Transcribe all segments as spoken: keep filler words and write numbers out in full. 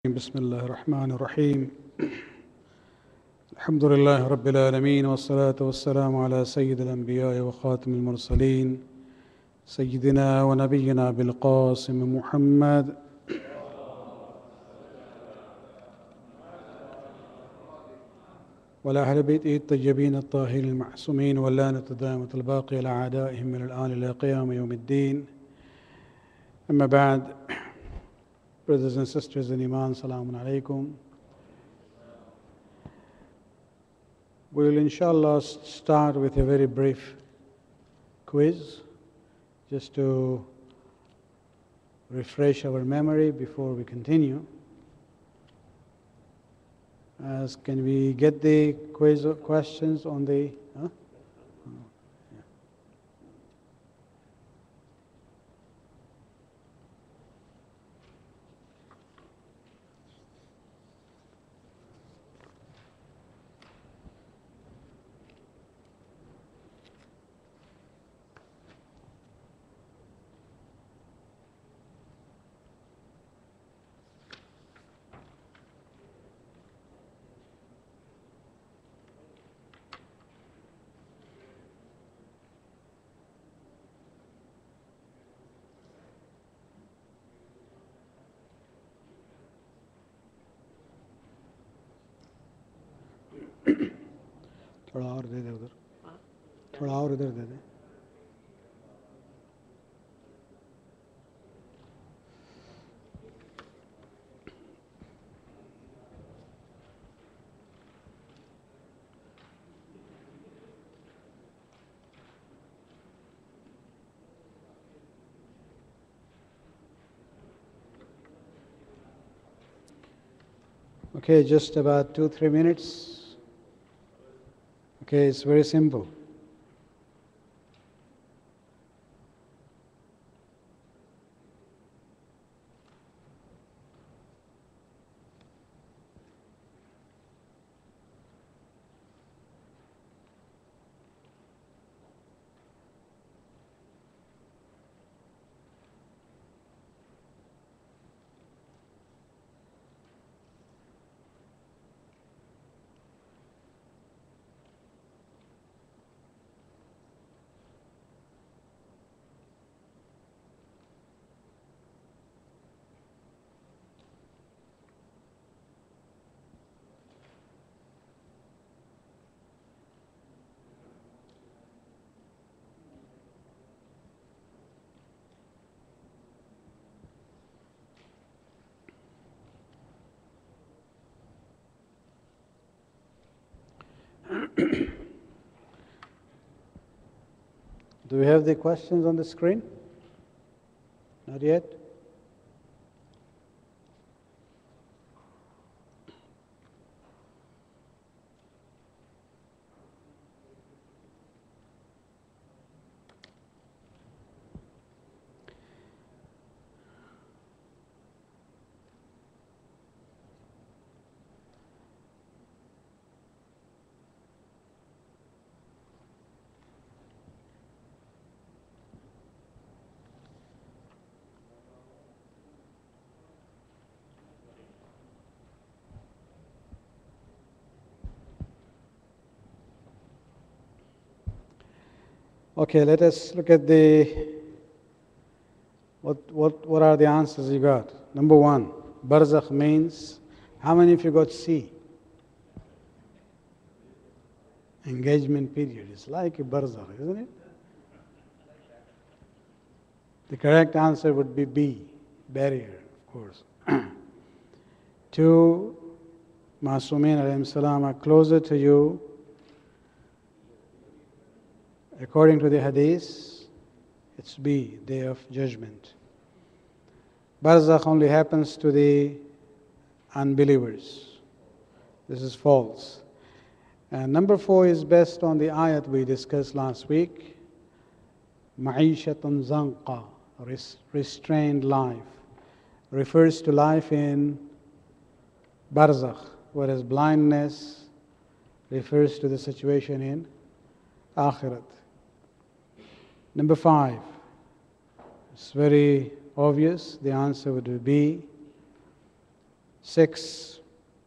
بسم الله الرحمن الرحيم. الحمد لله رب العالمين، والصلاة والسلام على سيد الأنبياء وخاتم المرسلين سيدنا ونبينا بالقاسم محمد وعلى أهل بيته الطيبين الطاهرين المعصومين واللعنة الدائمة الباقية على أعدائهم من الآن إلى قيام يوم الدين. أما بعد, brothers and sisters in Iman, Salamun Alaikum. We will inshallah start with a very brief quiz just to refresh our memory before we continue. As can we get the quiz questions on the huh? थोड़ा और दे दे उधर थोड़ा और इधर दे दे Okay, just about two, three minutes. Okay, it's very simple. Do we have the questions on the screen? Not yet? Okay, let us look at the, what, what, what are the answers you got? Number one, Barzakh means, how many of you got C? Engagement period. It's like a Barzakh, isn't it? The correct answer would be B, barrier, of course. Two, Masumin alayhim salam are closer to you. According to the hadith, it's B, Day of Judgment. Barzakh only happens to the unbelievers. This is false. And number four is based on the ayat we discussed last week. Ma'ishatun zanqa, restrained life, refers to life in Barzakh, whereas blindness refers to the situation in Akhirat. Number five, it's very obvious, the answer would be six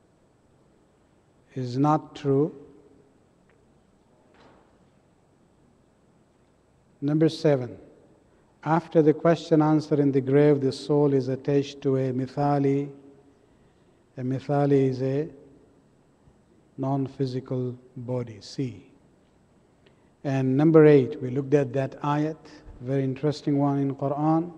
is not true. Number seven, after the question answer in the grave, the soul is attached to a mithali. A mithali is a non-physical body, C. And number eight, we looked at that ayat, very interesting one in Quran,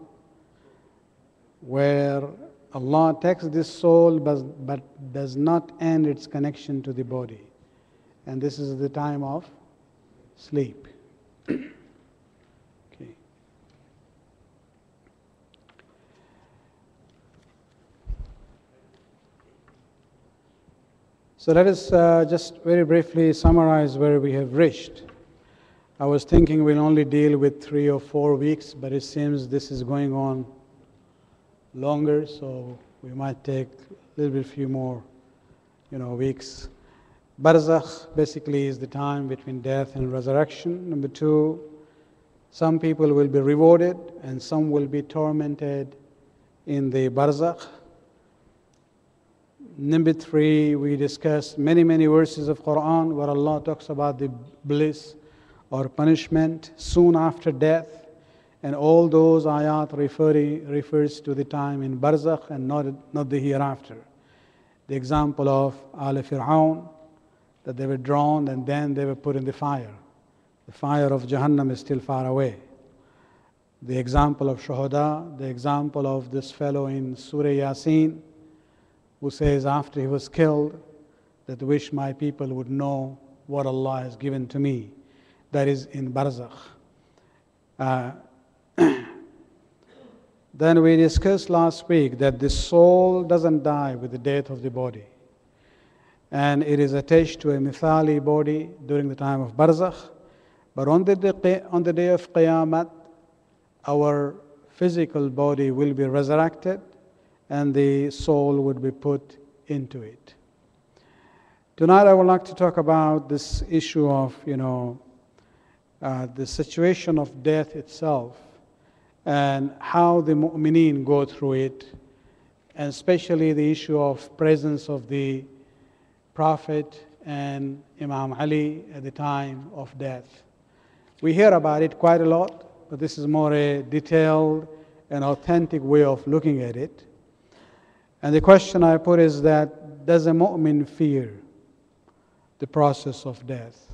where Allah takes this soul but, but does not end its connection to the body. And this is the time of sleep. Okay. So let us uh, just very briefly summarize where we have reached. I was thinking we'll only deal with three or four weeks, but it seems this is going on longer, so we might take a little bit few more, you know, weeks. Barzakh basically is the time between death and resurrection. Number two, some people will be rewarded and some will be tormented in the Barzakh. Number three, we discussed many, many verses of Quran where Allah talks about the bliss or punishment soon after death, and all those ayat referring, refers to the time in Barzakh and not, not the hereafter. The example of Al Fir'aun, that they were drowned and then they were put in the fire. The fire of Jahannam is still far away. The example of Shuhada, the example of this fellow in Surah Yasin, who says after he was killed, that wish my people would know what Allah has given to me. That is in Barzakh. Uh, then we discussed last week that the soul doesn't die with the death of the body. And it is attached to a mithali body during the time of Barzakh. But on the day, on the day of Qiyamah, our physical body will be resurrected and the soul would be put into it. Tonight I would like to talk about this issue of, you know, uh, the situation of death itself and how the mu'mineen go through it, and especially the issue of presence of the Prophet and Imam Ali at the time of death. We hear about it quite a lot, but this is more a detailed and authentic way of looking at it. And the question I put is that, does a mu'min fear the process of death?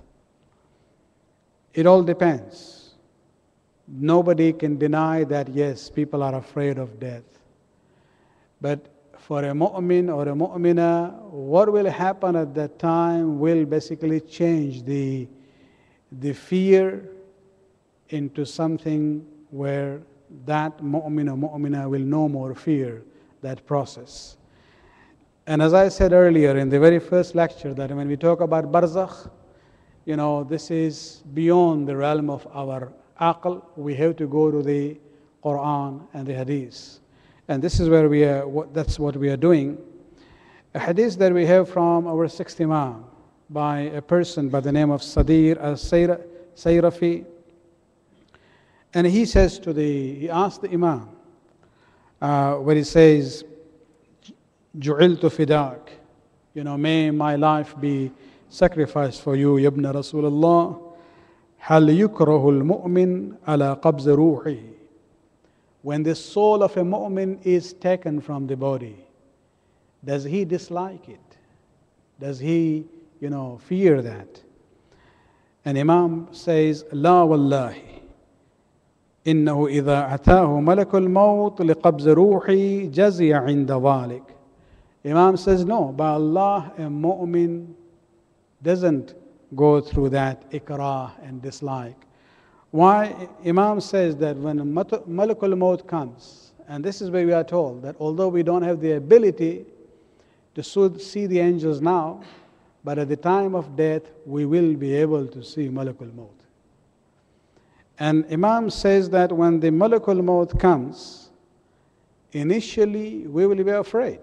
It all depends. Nobody can deny that, yes, people are afraid of death. But for a mu'min or a mu'mina, what will happen at that time will basically change the, the fear into something where that mu'min or mu'mina will no more fear that process. And as I said earlier in the very first lecture, that when we talk about Barzakh, you know, this is beyond the realm of our aql. We have to go to the Quran and the Hadith. And this is where we are, that's what we are doing. A Hadith that we have from our sixth Imam by a person by the name of Sadir al-Sayrafi. And he says to the, he asked the Imam, uh, where he says, Ju'iltu fidak, you know, may my life be sacrificed for you, Ibn Rasulullah. Hal yukrahu al-mu'min ala qabz ruhi. When the soul of a mu'min is taken from the body, does he dislike it? Does he, you know, fear that? And Imam says, La wallahi. إنه إذا أتاه ملك الموت لقبض روحي جزي عند ذلك. Imam says, no, by Allah, a mu'min doesn't go through that ikrah and dislike. Why? Imam says that when Malakul Maut comes, and this is where we are told that although we don't have the ability to see the angels now, but at the time of death, we will be able to see Malakul Maut. And Imam says that when the Malakul Maut comes, initially we will be afraid.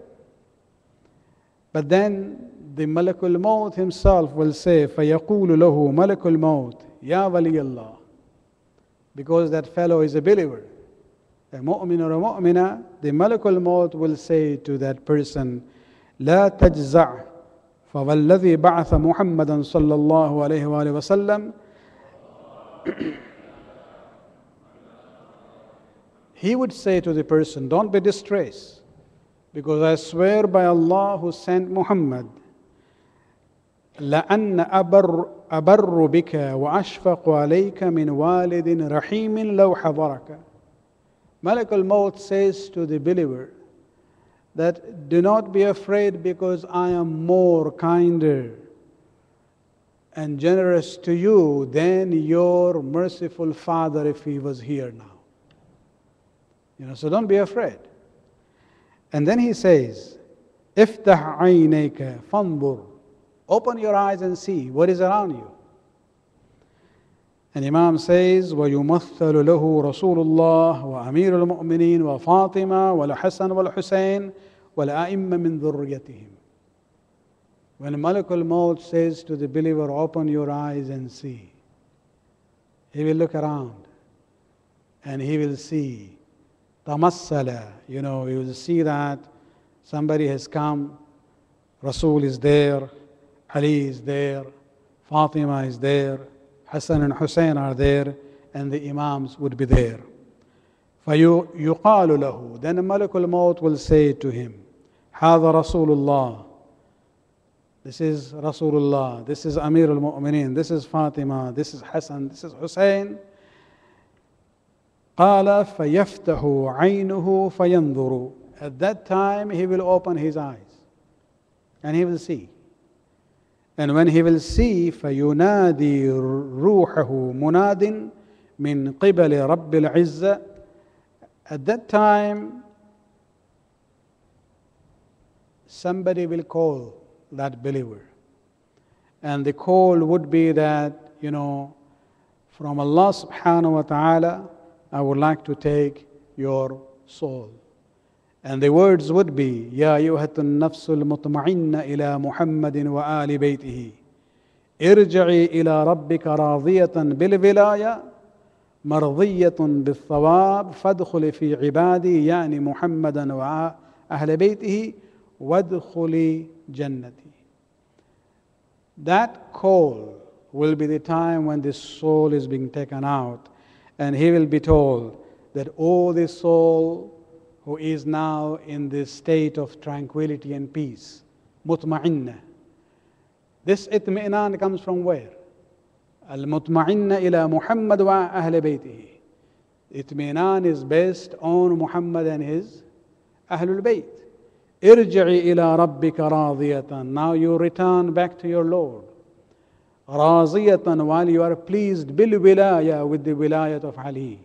But then the Malakul Maut himself will say, فَيَقُولُ لَهُ مَلَكُ الْمَوْتِ يَا وَلِيَ اللَّهِ. Because that fellow is a believer, a mu'min or a mu'mina, the Malakul Maut will say to that person, لا تجزع فوالذي بعث محمدا صلى الله عليه وآله وسلم. He would say to the person, don't be distressed, because I swear by Allah who sent Muhammad, لأن أبر أبر بك وأشفق عليك من والد رحيم لو حضرك. Malak al-Maut says to the believer that do not be afraid, because I am more kinder and generous to you than your merciful father if he was here now. You know, so don't be afraid. And then he says, افتح عينيك فانظر. Open your eyes and see what is around you. And Imam says, وَيُمَثَّلُ لَهُ رَسُولُ اللَّهِ وَأَمِيرُ الْمُؤْمِنِينَ وَفَاطِمَةَ وَالْحَسَنُ وَالْحُسَيْنُ وَالْأَئِمَّةُ مِنْ ذُرِّيَّتِهِمْ. When Malak al-Maut says to the believer, open your eyes and see, he will look around and he will see tamassala, you know, he will see that somebody has come, Rasul is there, Ali is there, Fatima is there, Hassan and Hussein are there, and the Imams would be there. فَيُقَالُ لَهُ. Then Malak al-Maut will say to him, هذا رسول الله. This is Rasulullah, this is Amir al-Mu'mineen, this is Fatima, this is Hassan, this is Hussein. قال فَيَفْتَحُ عَيْنُهُ فَيَنْظُرُ. At that time he will open his eyes and he will see. And when he will see, فَيُنَادِي رُوحَهُ مُنَادٍ مِنْ قِبَلِ رَبِّ الْعِزَّةِ. At that time, somebody will call that believer. And the call would be that, you know, from Allah subhanahu wa ta'ala, I would like to take your soul. And the words would be, يا أيها النفس المطمئنة إلى محمد وآل بيته ارجعي إلى ربك راضية بالولاية مرضية بالثواب فادخلي في عبادي يعني محمدا وأهل بيته وادخلي جنتي. That call will be the time when the soul is being taken out, and he will be told that, oh, this soul who is now in this state of tranquility and peace, mutma'inna. This itmi'nan comes from where? Al-mutma'inna ila Muhammad wa ahl baytihi. Itmi'nan is based on Muhammad and his Ahlul Bayt. Irji'i ila rabbika radiyatan. Now you return back to your Lord. Raziyatan, while you are pleased bil wilaya, with the wilayat of Ali.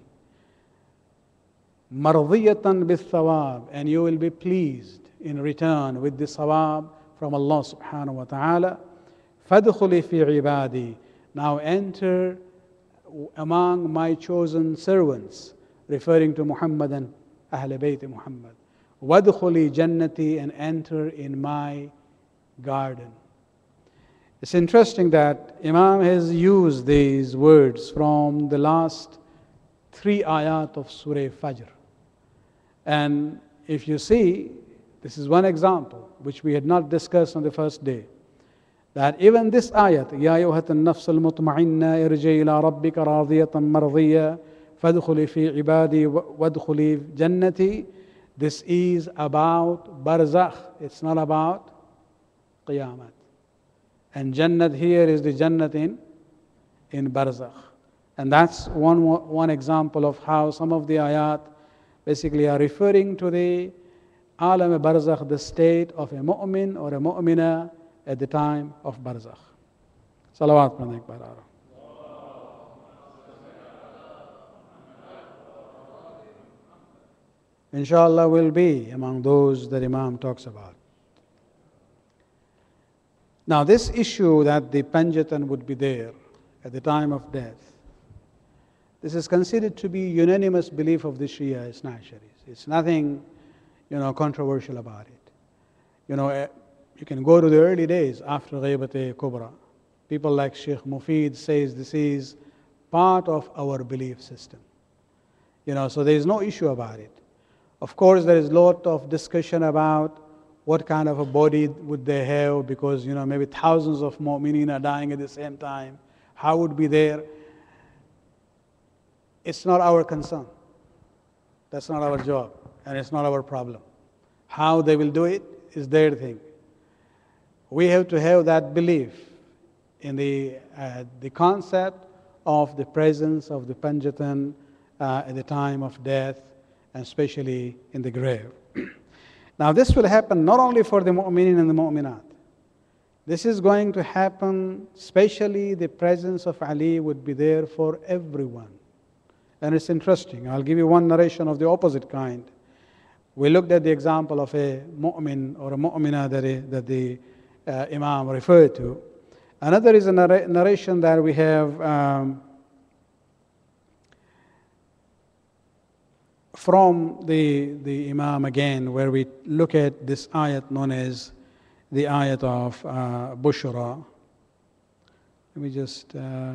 Mardiyatan bil thawab, and you will be pleased in return with the thawab from Allah subhanahu wa ta'ala. Fadkhuli fi ibadi. Now enter among my chosen servants, referring to Muhammad and Ahl Bayt Muhammad. Wadkhuli jannati, and enter in my garden. It's interesting that Imam has used these words from the last three ayat of Surah Fajr. And if you see, this is one example which we had not discussed on the first day, that even this ayat, يَا أَيُّهَا النَّفْسُ الْمُطْمَئِنَّةُ ارْجِعِي إِلَىٰ رَبِّكَ رَاضِيَةً مَرْضِيَّةً فَادْخُلِي فِي عِبَادِي وَادْخُلِي جَنَّتِي. This is about barzakh. It's not about Qiyamah. And Jannat here is the Jannat in, in barzakh. And that's one, one example of how some of the ayat basically are referring to the alam barzakh, the state of a mu'min or a mu'mina at the time of barzakh. Salawat Pranik Barara. Inshallah will be among those that Imam talks about. Now this issue that the Panjatan would be there at the time of death, this is considered to be unanimous belief of the Shia Isna Asharis. It's nothing, you know, controversial about it. You know, you can go to the early days after Ghaibat Kubra. People like Sheikh Mufid says this is part of our belief system. You know, so there is no issue about it. Of course, there is a lot of discussion about What kind of a body would they have? Because, you know, maybe thousands of mu'mineen are dying at the same time. How would be there? It's not our concern. That's not our job, and it's not our problem. How they will do it is their thing. We have to have that belief in the uh, the concept of the presence of the Panjatan uh, at the time of death, and especially in the grave. Now this will happen not only for the mu'minin and the mu'minat. This is going to happen, especially the presence of Ali would be there for everyone. And it's interesting. I'll give you one narration of the opposite kind. We looked at the example of a mu'min or a mu'mina that, he, that the uh, Imam referred to. Another is a narr- narration that we have um, from the, the Imam again, where we look at this ayat known as the ayat of uh, Bushra. Let me just... Uh,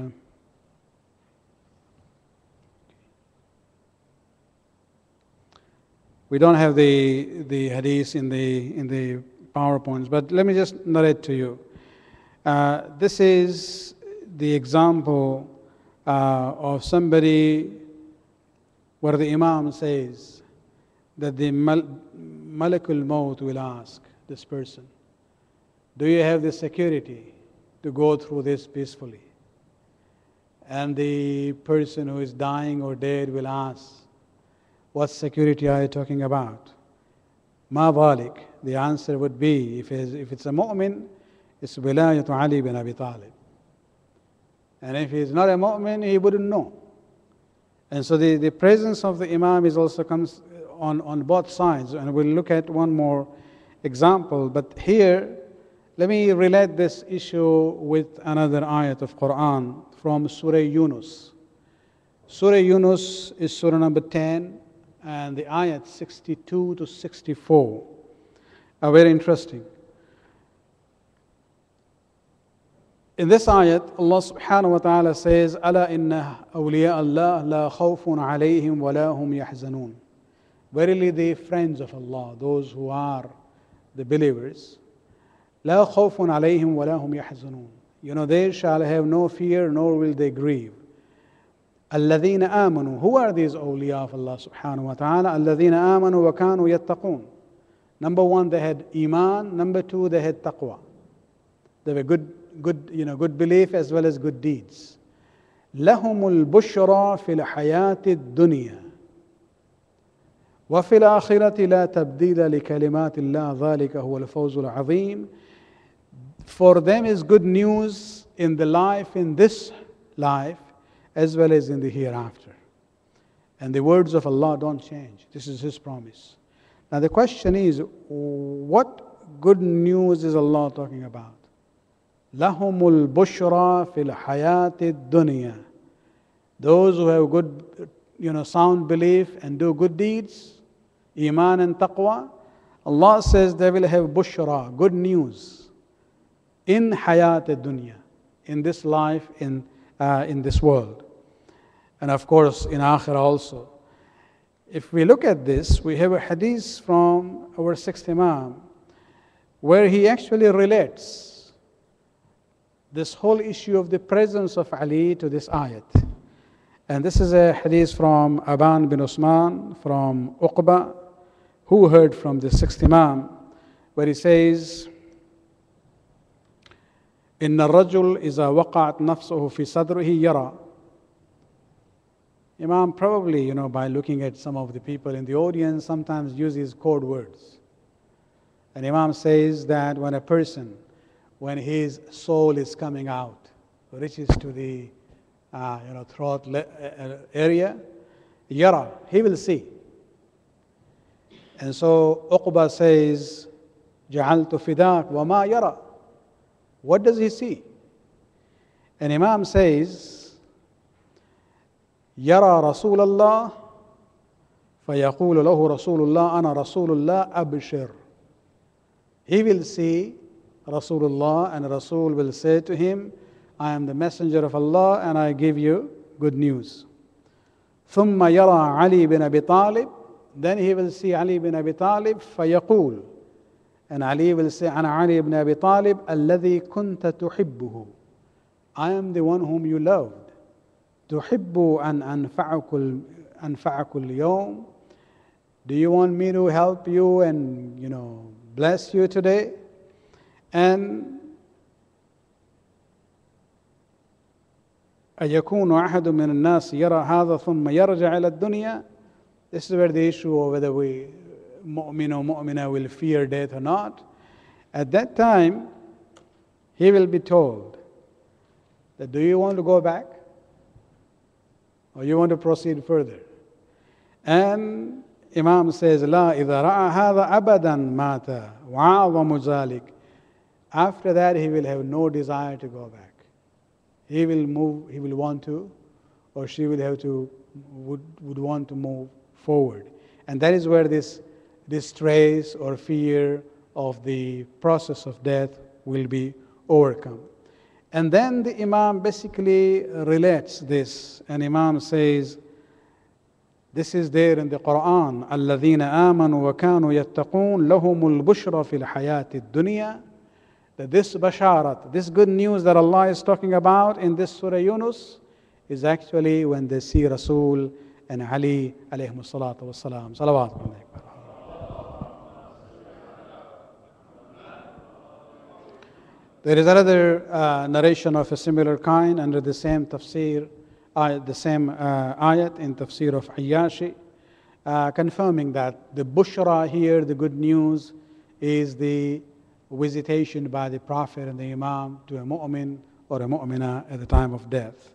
We don't have the, the hadith in the, in the PowerPoints, but let me just narrate to you. Uh, this is the example uh, of somebody where the Imam says that the mal- Malakul Maut will ask this person, do you have the security to go through this peacefully? And the person who is dying or dead will ask, what security are you talking about? Ma dhalik. The answer would be, if it's, if it's a mu'min, it's wilayatu Ali bin Abi Talib. And if he's not a mu'min, he wouldn't know. And so the, the presence of the Imam is also comes on, on both sides. And we'll look at one more example. But here, let me relate this issue with another ayat of Quran from Surah Yunus. Surah Yunus is Surah number ten. And the ayat sixty-two to sixty-four are very interesting. In this ayat, Allah subhanahu wa ta'ala says, أَلَا إِنَّ أَوْلِيَاءَ اللَّهِ لَا خَوْفٌ عَلَيْهِمْ وَلَا هُمْ يَحْزَنُونَ. Verily the friends of Allah, those who are the believers, لَا خَوْفٌ عَلَيْهِمْ وَلَا هُمْ يَحْزَنُونَ. You know, they shall have no fear, nor will they grieve. الذين آمنوا. Who are these awliya of Allah subhanahu wa ta'ala? الذين آمنوا وكانوا يتقون. Number one, they had iman. Number two, they had taqwa. They were good, good, you know, good belief as well as good deeds. لهم البشرى في الحياة الدنيا وفي الآخرة لا تبديل لكلمات الله ذلك هو الفوز العظيم. For them is good news in the life, in this life, as well as in the hereafter. And the words of Allah don't change. This is His promise. Now the question is, what good news is Allah talking about? لَهُمُ الْبُشْرَى فِي الْحَيَاةِ الدُّنْيَا. Those who have good, you know, sound belief and do good deeds, iman and taqwa, Allah says they will have bushra, good news, in hayat dunya, in this life, in, uh, in this world. And of course, in Akhirah also. If we look at this, we have a hadith from our sixth Imam, where he actually relates this whole issue of the presence of Ali to this ayat. And this is a hadith from Aban bin Usman, from Uqba, who heard from the sixth Imam, where he says, إن الرجل إذا وقعت نفسه في صدره يرى. Imam probably, you know, by looking at some of the people in the audience, sometimes uses code words. And Imam says that when a person, when his soul is coming out, reaches to the uh, you know, throat le- uh, area, yara, he will see. And so Uqba says, جعلت فداك وما يرى. What does he see? And Imam says, يرى رسول الله فيقول له رسول الله أنا رسول الله أبشر. He will see Rasulullah, and Rasul will say to him, I am the messenger of Allah and I give you good news. ثم يرى علي بن أبي طالب. Then he will see Ali bin Abi Talib فيقول. And Ali will say, Ana Ali ibn Abi Talib, alladhi kunta tuhibbuhu. I am the one whom you loved. Tuhibbu an anfa'akul anfa'akul yawm. Do you want me to help you and, you know, bless you today? And أيكون أحد من الناس يرى هذا ثم يرجع إلى الدنيا. This is where the issue of whether we mu'min or mu'mina will fear death or not. At that time, he will be told that, do you want to go back? Or you want to proceed further? And Imam says, لا إذا رأى هذا أبدا مات وعظم ذلك. After that, he will have no desire to go back. He will move, he will want to, or she will have to, would, would want to move forward. And that is where this distress or fear of the process of death will be overcome. And then the Imam basically relates this, and Imam says, this is there in the Quran, الَّذِينَ آمَنُوا وَكَانُوا يَتَّقُونَ لَهُمُ الْبُشْرَ فِي الْحَيَاةِ الدُّنْيَا. That this basharat, this good news that Allah is talking about in this Surah Yunus is actually when they see Rasul and Ali alayhimu salatu wa salam. Salawat alaykum. There is another uh, narration of a similar kind under the same tafsir, uh, the same uh, ayat in tafsir of Ayyashi, uh, confirming that the bushra here, the good news, is the visitation by the Prophet and the Imam to a mu'min or a mu'mina at the time of death.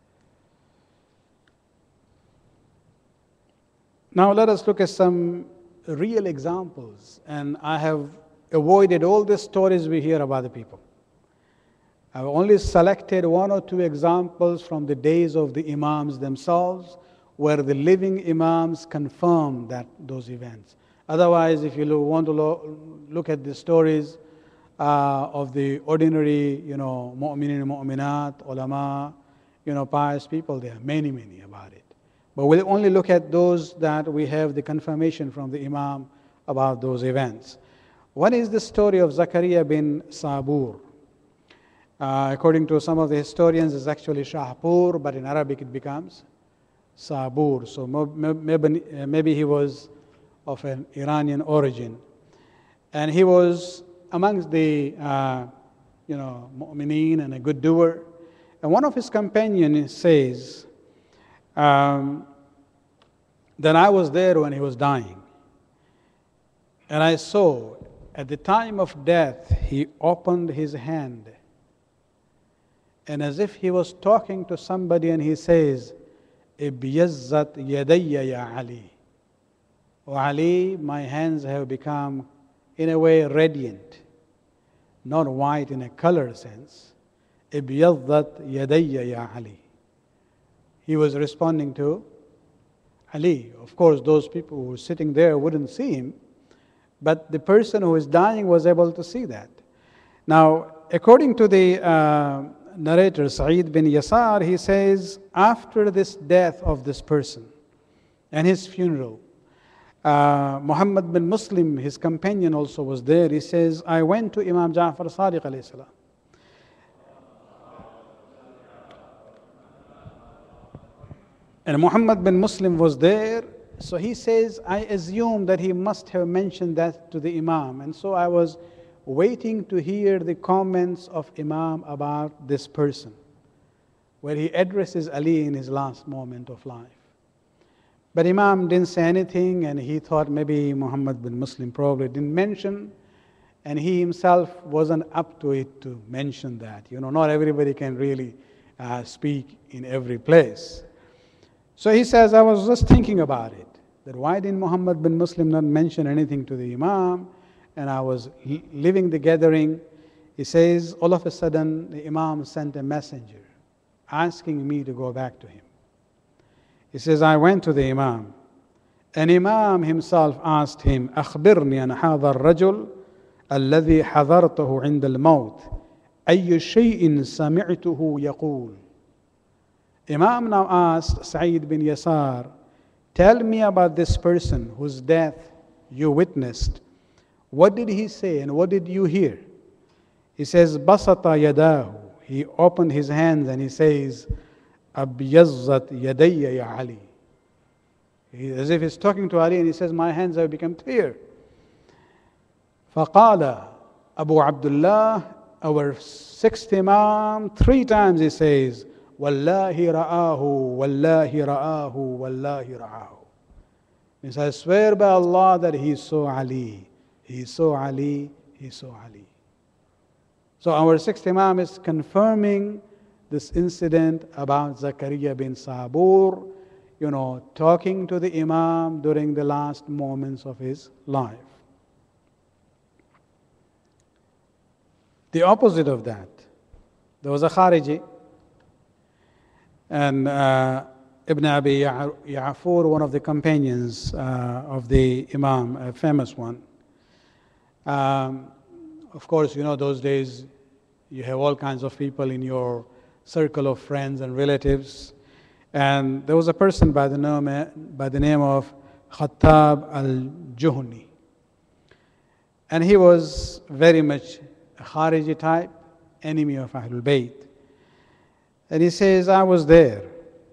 Now let us look at some real examples, and I have avoided all the stories we hear about the people. I've only selected one or two examples from the days of the Imams themselves, where the living Imams confirm that those events. Otherwise, if you want to lo- look at the stories uh, of the ordinary, you know, mu'minin, mu'minat, ulama, you know, pious people, there are many, many about it. But we'll only look at those that we have the confirmation from the Imam about those events. One is the story of Zakaria bin Sabur. Uh, according to some of the historians, it's actually Shahpur, but in Arabic it becomes Sabur. So maybe, maybe he was of an Iranian origin. And he was amongst the, uh, you know, mu'mineen and a good doer. And one of his companions says um, that I was there when he was dying. And I saw at the time of death, he opened his hand. And as if he was talking to somebody, and he says, Ibyazzat yadayya ya Ali. O Ali, my hands have become, in a way, radiant. Not white in a color sense. Ibyazzat yadayya ya Ali. He was responding to Ali. Of course, those people who were sitting there wouldn't see him, but the person who is dying was able to see that. Now, according to the uh, narrator, Sa'id bin Yasar, he says, after this death of this person and his funeral, uh, Muhammad bin Muslim, his companion, also was there. He says, I went to Imam Ja'far Sadiq alayhi salam. And Muhammad bin Muslim was there. So he says, I assume that he must have mentioned that to the Imam. And so I was waiting to hear the comments of Imam about this person, where he addresses Ali in his last moment of life. But Imam didn't say anything, and he thought maybe Muhammad bin Muslim probably didn't mention, and he himself wasn't up to it to mention that. You know, not everybody can really uh, speak in every place. So he says, I was just thinking about it, that why didn't Muhammad bin Muslim not mention anything to the Imam? And I was leaving the gathering. He says, all of a sudden, the Imam sent a messenger asking me to go back to him. He says, I went to the Imam. And Imam himself asked him, أخبرني عن هذا الرجل الذي حضرته عند الموت أي شيء سمعته يقول. Imam now asked Sa'id bin Yasar, tell me about this person whose death you witnessed. What did he say and what did you hear? He says, Basata yadahu. He opened his hands and he says, Abyazzat yadayya ya Ali. He, as if he's talking to Ali and he says, my hands have become clear. فقال Abu Abdullah, our sixth Imam, three times he says, Wallahi ra'ahu, Wallahi ra'ahu, Wallahi ra'ahu. He says, I swear by Allah that he saw Ali. He saw Ali, he saw Ali. So our sixth Imam is confirming this incident about Zakaria bin Sabur, you know, talking to the Imam during the last moments of his life. The opposite of that, there was a Khariji, and uh, Ibn Abi Ya'fur, one of the companions uh, of the Imam, a famous one. Um, of course, you know, those days you have all kinds of people in your circle of friends and relatives. And there was a person by the name, by the name of Khattab al-Juhni. And he was very much a Khariji type, enemy of Ahlul Bayt. And he says, I was there.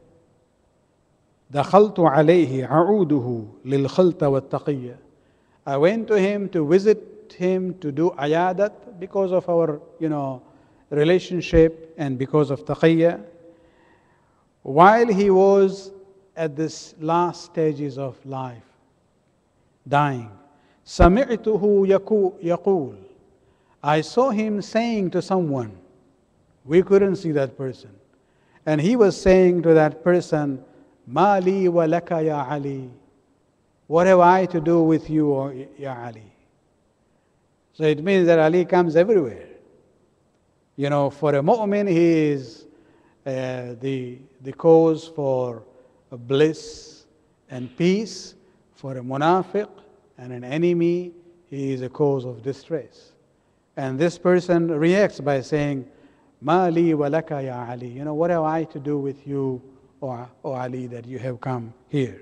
دخلت عليه ععوده للخلط والتقية. I went to him to visit him to do ayadat because of our, you know, relationship and because of taqiyya. While he was at this last stages of life, dying, سمعته يقول. I saw him saying to someone, we couldn't see that person, and he was saying to that person, ما لي ولك يا علي. What have I to do with you, O Ya Ali? So it means that Ali comes everywhere. You know, for a mu'min, he is uh, the, the cause for bliss and peace. For a munafiq and an enemy, he is a cause of distress. And this person reacts by saying, ما لي ولك يا علي. You know, what have I to do with you, O, o Ali, that you have come here?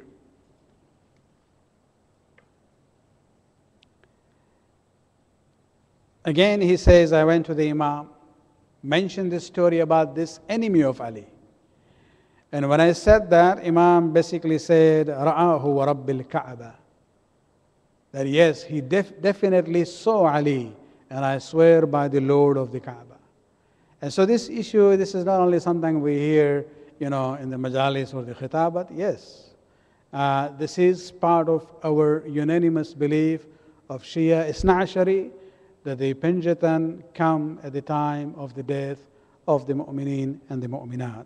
Again, he says, I went to the Imam, mentioned this story about this enemy of Ali. And when I said that, Imam basically said, رَآهُ وَرَبِّ الْكَعْبَةِ. That yes, he def- definitely saw Ali, and I swear by the Lord of the Kaaba. And so this issue, this is not only something we hear, you know, in the majalis or the khitabat. Yes, uh, this is part of our unanimous belief of Shia Isna Ashari, that the Panjatan come at the time of the death of the mu'mineen and the mu'minat.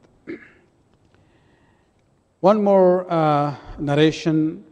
One more uh, narration.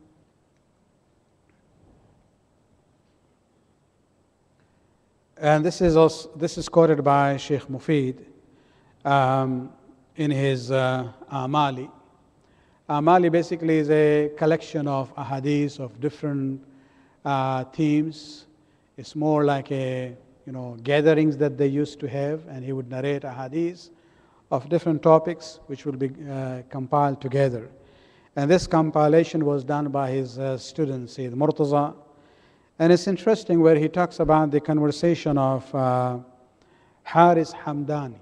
And this is also, this is quoted by Sheikh Mufid um, in his uh, Amali. Amali basically is a collection of ahadith of different uh, themes. It's more like a, you know, gatherings that they used to have, and he would narrate ahadith of different topics which will be uh, compiled together. And this compilation was done by his uh, student, Sayyid Murtaza. And it's interesting where he talks about the conversation of uh, Haris Hamdani.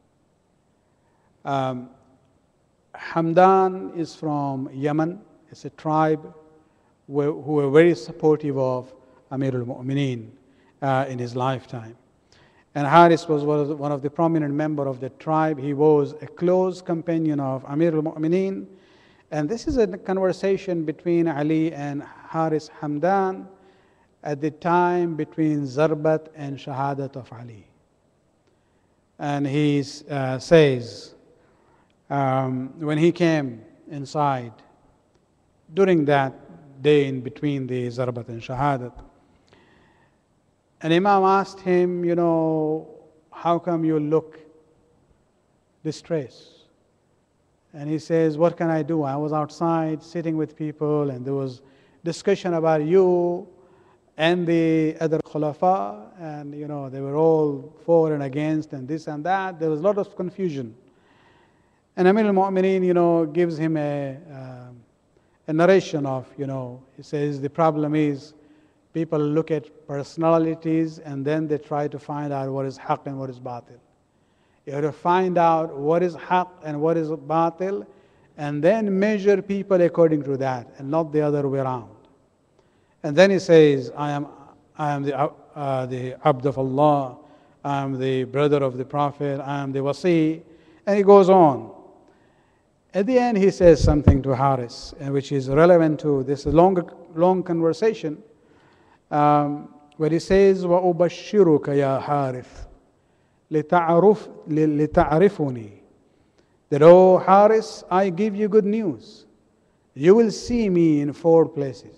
Um, Hamdan is from Yemen. It's a tribe who, who were very supportive of Amir al-Mu'mineen uh, in his lifetime. And Haris was one of the prominent members of the tribe. He was a close companion of Amir al-Mu'mineen. And this is a conversation between Ali and Haris Hamdan at the time between Zarbat and Shahadat of Ali. And he uh, says, um, when he came inside, during that day in between the Zarbat and Shahadat, and Imam asked him, you know, how come you look distressed? And he says, what can I do? I was outside sitting with people and there was discussion about you and the other khulafa, and you know, they were all for and against and this and that. There was a lot of confusion. And Amir al-Mu'mineen, you know, gives him a, uh, a narration of, you know, he says, the problem is People look at personalities and then they try to find out what is haqq and what is batil. You have to find out what is haqq and what is batil, and then measure people according to that, and not the other way around. And then he says, I am, I am the, uh, the abd of Allah, I am the brother of the Prophet, I am the wasi, and he goes on. At the end, he says something to Haris, which is relevant to this long, long conversation, um, where he says, وَأُبَشِّرُكَ يَا حَارِث لِتَعْرِفُ لِتَعْرِفُنِي. That, oh Haris, I give you good news. You will see me in four places.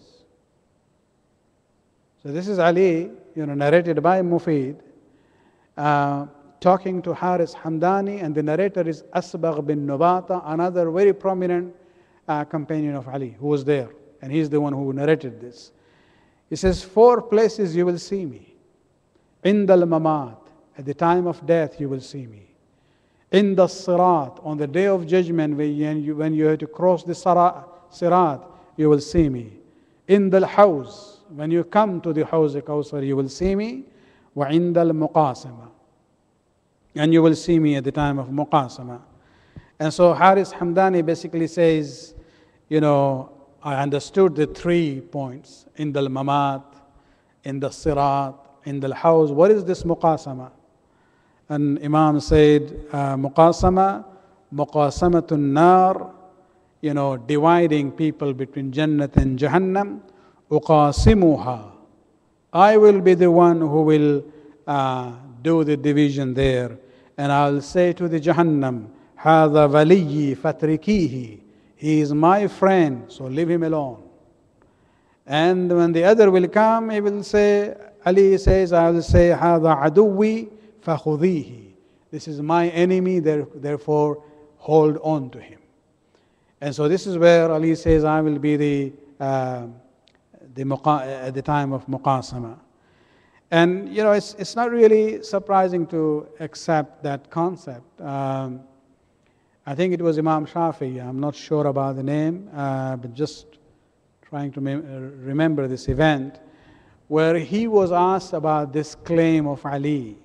So this is Ali, you know, narrated by Mufid, uh, talking to Haris Hamdani, and the narrator is Asbagh bin Nubata, another very prominent uh, companion of Ali, who was there, and he's the one who narrated this. He says, four places you will see me. In the mamat, at the time of death you will see me. In the sirat, on the day of judgment, when you, when you have to cross the sirat, you will see me. In the house, when you come to the house of Kawthar, you will see me. Wa in the muqasama, and you will see me at the time of muqasama. And so Haris Hamdani basically says, you know, I understood the three points, in the mamat, in the sirat, in the house. What is this muqasama? And Imam said, uh, muqasama, muqasamatun nar, you know, dividing people between Jannat and Jahannam. Uqasimuha, I will be the one who will uh, do the division there. And I'll say to the Jahannam, هذا ولي فاتركيه, he is my friend, so leave him alone. And when the other will come, he will say, Ali says, I will say, هذا عدوي فخذيه, this is my enemy, therefore hold on to him. And so this is where Ali says, I will be the uh, the at the time of muqasama. And you know, it's it's not really surprising to accept that concept. Um, I think it was Imam Shafi, I'm not sure about the name, uh, but just trying to mem- remember this event, where he was asked about this claim of Ali,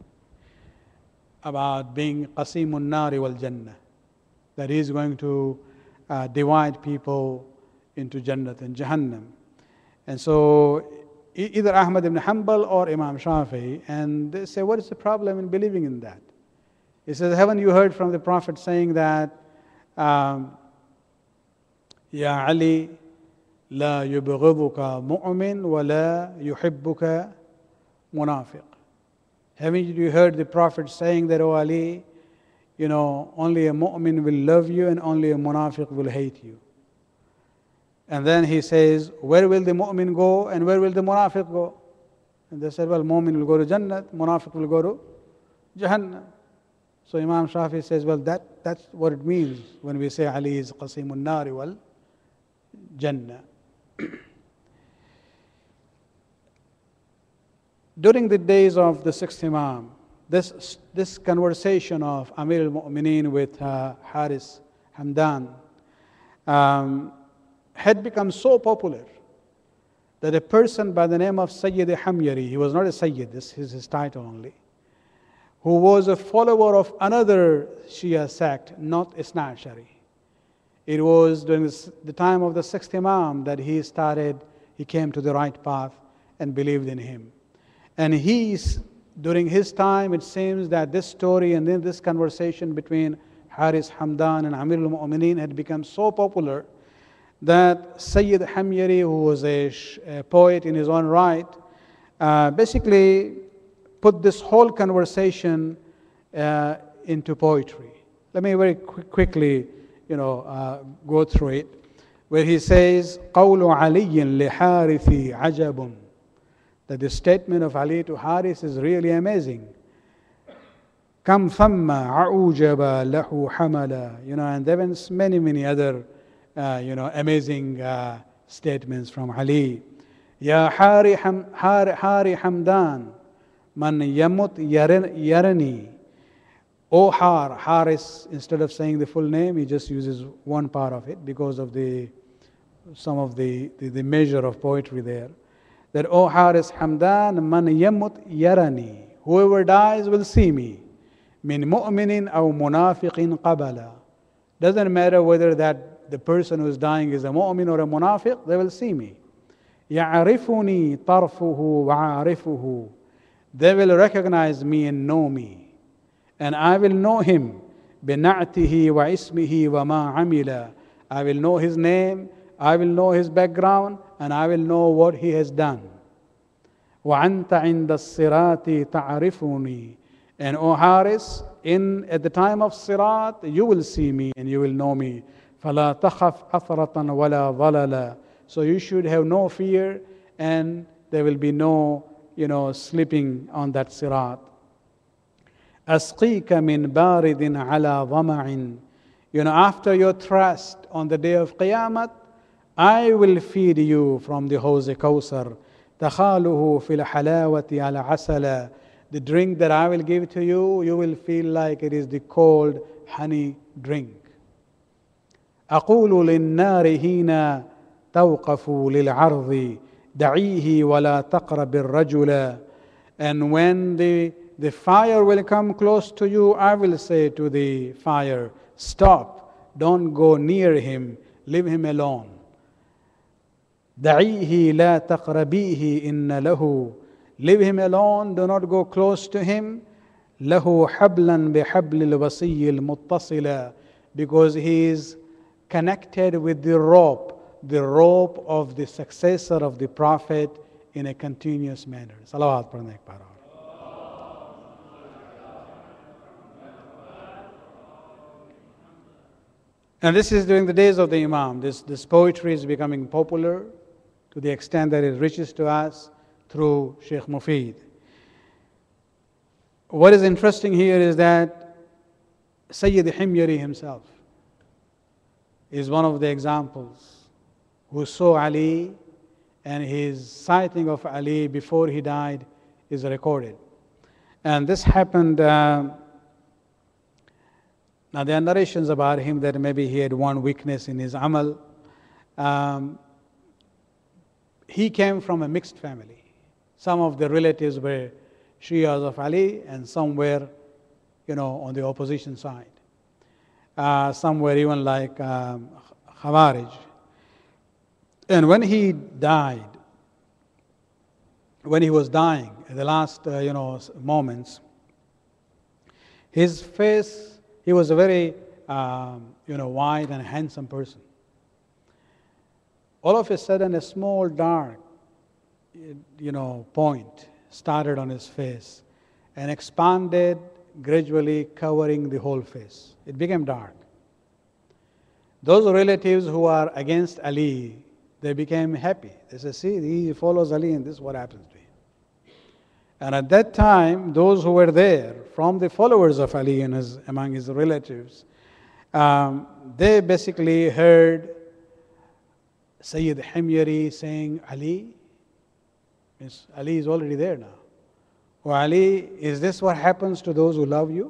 about being Qasimun Nari wal Jannah, that he is going to uh, divide people into Jannat and Jahannam. And so either Ahmad ibn Hanbal or Imam Shafi, and they say, what is the problem in believing in that? He says, haven't you heard from the Prophet saying that, um, Ya Ali, la yubghiduka mu'min wa la yuhibbuka munafiq. Haven't you heard the Prophet saying that, oh Ali, you know, only a mu'min will love you and only a munafiq will hate you. And then he says, where will the mu'min go and where will the munafiq go? And they said, well, mu'min will go to Jannat, munafiq will go to Jahannam. So Imam Shafi says, well, that, that's what it means when we say Ali is Qasimun Nari wal Jannah. During the days of the sixth Imam, this, this conversation of Amir al-Mu'mineen with uh, Haris Hamdan um, had become so popular that a person by the name of Sayyid Hamyari, he was not a Sayyid, this is his title only, who was a follower of another Shia sect, not Isna Ashari. It was during this, the time of the sixth Imam that he started, he came to the right path and believed in him. And he's, during his time, it seems that this story and then this conversation between Haris Hamdan and Amir al-Mu'mineen had become so popular that Sayyid Hamyari, who was a, a poet in his own right, uh, basically put this whole conversation uh, into poetry. Let me very qu- quickly, you know, uh, go through it, where he says, قَوْلُ عَلِيٍّ لِحَارِثِ عَجَبٌ, that the statement of Ali to Haris is really amazing. كَمْ ثَمَّ عَعُوجَبَ لَهُ حَمَلًا, you know, and there were many, many other, uh, you know, amazing uh, statements from Ali. يَا حَارِ حَارِ حَمْدَانِ Man yamut yarani. O Har, Haris, instead of saying the full name, he just uses one part of it because of the some of the, the, the measure of poetry there. that, O Haris Hamdan, man yamut yarani. Whoever dies will see me. Min mu'minin aw munafiqin qabala. Doesn't matter whether that the person who is dying is a mu'min or a munafiq, they will see me. يعرفني طرفه وعارفه. They will recognize me and know me. And I will know him. بنعته واسمه وما عمل. I will know his name, I will know his background, and I will know what he has done. وأنت عند الصراط تعرفني. And O Haris, in at the time of Sirat, you will see me and you will know me. فلا تخف أثرة ولا ضللا. So you should have no fear, and there will be no, you know, sleeping on that Sirat. أسقيك من بارد على ضمع. You know, after your trust on the day of Qiyamah, I will feed you from the Hawz Kawthar. تخاله في الحلاوة على عسل. The drink that I will give to you, you will feel like it is the cold honey drink. أقول للنار هنا توقف للعرض دعيه ولا تقرب الرجل. And when the, the fire will come close to you, I will say to the fire, stop, don't go near him, leave him alone. دعيه لا تقربيه إن له. Leave him alone, do not go close to him. له حبلا بحبل الوصي المتصل. Because he is connected with the rope, the rope of the successor of the Prophet in a continuous manner. Salawat pढ़ने para. And this is during the days of the Imam. This, this poetry is becoming popular to the extent that it reaches to us through Sheikh Mufid. What is interesting here is that Sayyid Himyari himself is one of the examples who saw Ali, and his sighting of Ali before he died is recorded. And this happened, uh, now there are narrations about him that maybe he had one weakness in his amal. Um, he came from a mixed family. Some of the relatives were Shias of Ali, and some were, you know, on the opposition side. Uh, some were even like um, Khawarij. And when he died, when he was dying, in the last, uh, you know, moments, his face, he was a very, um, you know, wide and handsome person. All of a sudden, a small dark, you know, point started on his face and expanded, gradually covering the whole face. It became dark. Those relatives who are against Ali, they became happy. They said, see, he follows Ali and this is what happens to him. And at that time, those who were there, from the followers of Ali and his, among his relatives, um, they basically heard Sayyid Himyari saying, Ali, means Ali is already there now. Oh, Ali, is this what happens to those who love you?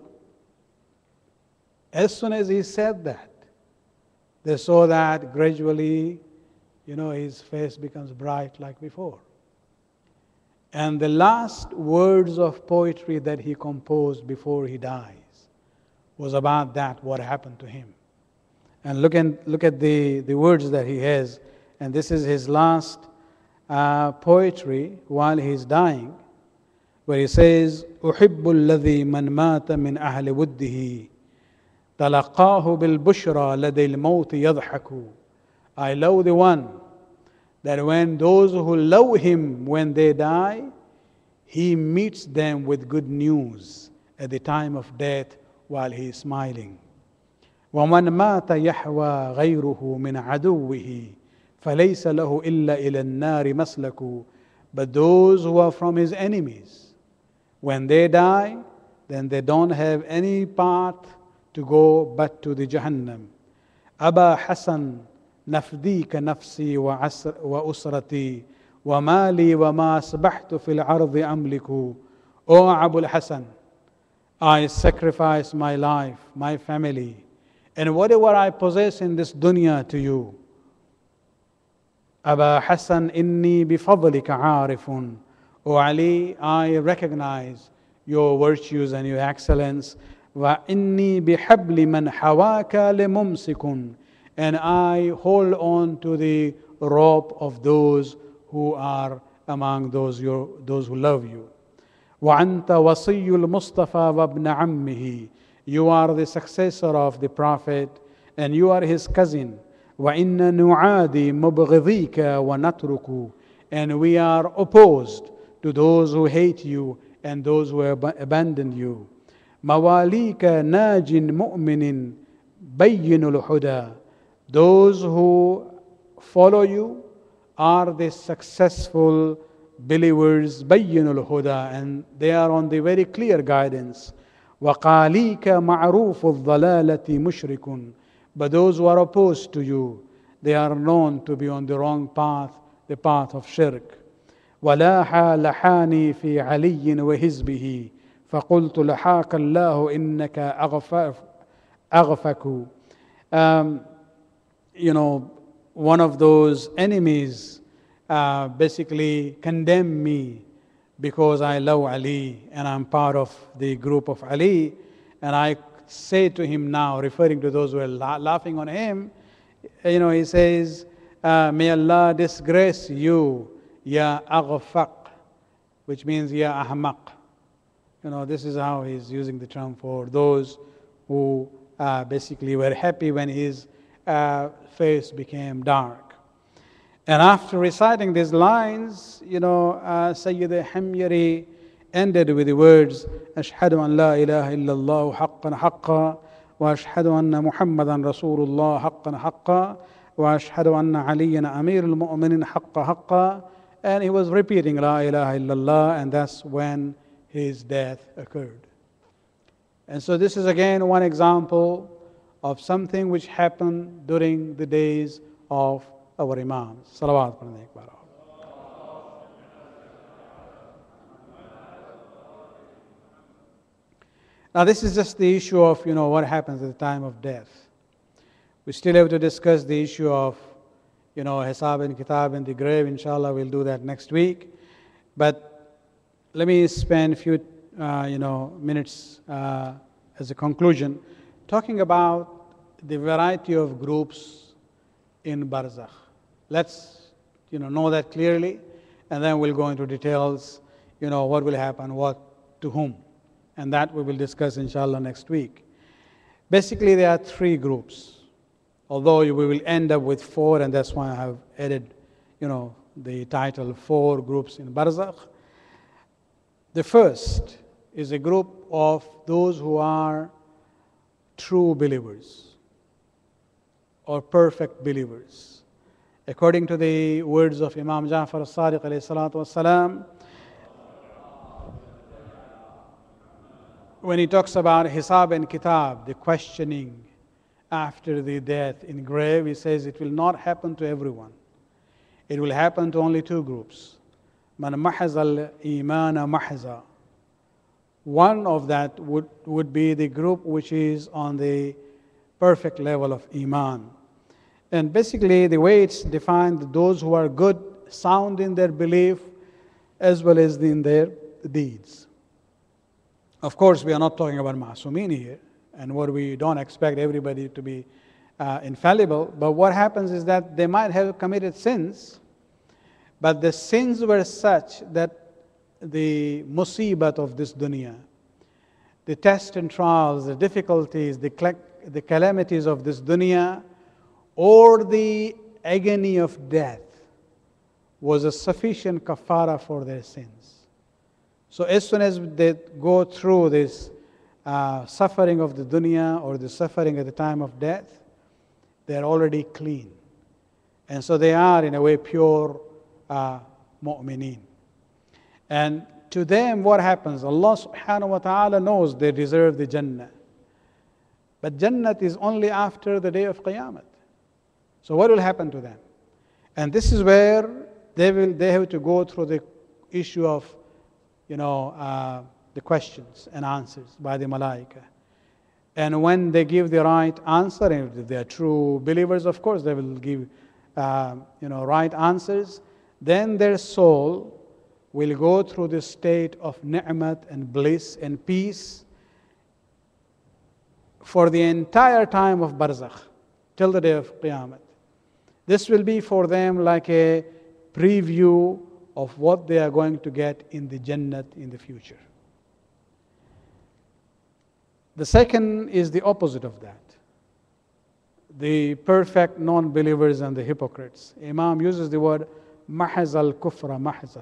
As soon as he said that, they saw that gradually, you know, his face becomes bright like before. And the last words of poetry that he composed before he dies was about that, what happened to him. And look, and, look at the, the words that he has. And this is his last uh, poetry while he's dying, where he says, أحب الذي من مات من أهل وده تلقاه بالبشرى لدي الموت يضحك. I love the one that when those who love him, when they die, he meets them with good news at the time of death while he is smiling. ومن مات يحوى غيره من عدوه فليس له إلا إلى النار مسلك. But those who are from his enemies, when they die, then they don't have any path to go but to the Jahannam. أبا حسن نفديك نفسي وأسرتي ومالي وما أصبحت في العرض أملك. O Abu al-Hasan, I sacrifice my life, my family, and whatever I possess in this dunya to you. Aba Hassan inni bifadlika arifun. O Ali, I recognize your virtues and your excellence. Wa inni bihabli man hawaka limumsikun. And I hold on to the rope of those who are among those, your, those who love you. وَأَنْتَ وَصِيُّ الْمُصْطَفَى وَابْنَ عَمِّهِ. You are the successor of the Prophet and you are his cousin. وَإِنَّ نُعَادِي مُبْغِضِيكَ وَنَتْرُكُ. And we are opposed to those who hate you and those who ab- abandon you. مَوَالِيكَ نَاجٍ مُؤْمِنٍ بَيِّنُ الْهُدَى. Those who follow you are the successful believers, bayyinul huda, and they are on the very clear guidance. وَقَالِيكَ مَعْرُوفُ الضَّلَالَةِ مُشْرِكٌ. But those who are opposed to you, they are known to be on the wrong path, the path of shirk. وَلَاحَ لَحَانِي فِي عَلِيٍّ وَحِزْبِهِ فَقُلْتُ لَحَاكَ اللَّهُ إِنَّكَ أَغْفَكُ. Um, you know, one of those enemies uh, basically condemned me because I love Ali and I'm part of the group of Ali. And I say to him now, referring to those who are la- laughing on him, you know, he says, uh, may Allah disgrace you, ya aghfaq, which means ya ahmaq. You know, this is how he's using the term for those who uh, basically were happy when his uh, face became dark. And after reciting these lines, you know, uh, Sayyid Himyari ended with the words, Ashhadu an la ilaha illallah haqqan haqqa, wa ashhadu anna Muhammadan Rasulullah haqqan haqqa, wa ashhadu anna Aliyan Amirul Mu'minin haqqa haqqa. And he was repeating la ilaha illallah, and that's when his death occurred. And so this is again one example of something which happened during the days of our Imams. Salawat. Now this is just the issue of, you know, what happens at the time of death. We still have to discuss the issue of, you know, Hisab and Kitab in the grave. Inshallah, we'll do that next week. But let me spend a few, uh, you know, minutes uh, as a conclusion, talking about the variety of groups in Barzakh. Let's, you know, know that clearly, and then we'll go into details, you know, what will happen, what to whom. And that we will discuss, inshallah, next week. Basically, there are three groups, although we will end up with four, and that's why I have added, you know, the title, Four Groups in Barzakh. The first is a group of those who are true believers or perfect believers. According to the words of Imam Ja'far al-Sadiq alayhi salatu wasalam, when he talks about Hisab and Kitab, the questioning after the death in grave, he says it will not happen to everyone. It will happen to only two groups. Man mahaz al-imana mahza. One of that would, would be the group which is on the perfect level of iman. And basically the way it's defined, those who are good, sound in their belief, as well as in their deeds. Of course, we are not talking about ma'sumin here, and what we don't expect everybody to be uh, infallible, but what happens is that they might have committed sins, but the sins were such that the musibat of this dunya, the tests and trials, the difficulties, the, the calamities of this dunya, or the agony of death was a sufficient kafara for their sins. So as soon as they go through this uh, suffering of the dunya or the suffering at the time of death, they are already clean. And so they are in a way pure uh, mu'mineen. And to them what happens? Allah subhanahu wa ta'ala knows they deserve the Jannah. But Jannah is only after the day of Qiyamah. So what will happen to them? And this is where they will they have to go through the issue of, you know, uh, the questions and answers by the malaika. And when they give the right answer, and if they are true believers, of course, they will give uh, you know, right answers, then their soul will go through the state of ni'mat and bliss and peace for the entire time of barzakh, till the day of Qiyamah. This will be for them like a preview of what they are going to get in the Jannat in the future. The second is the opposite of that. The perfect non-believers and the hypocrites. Imam uses the word mahaz al-kufra mahza.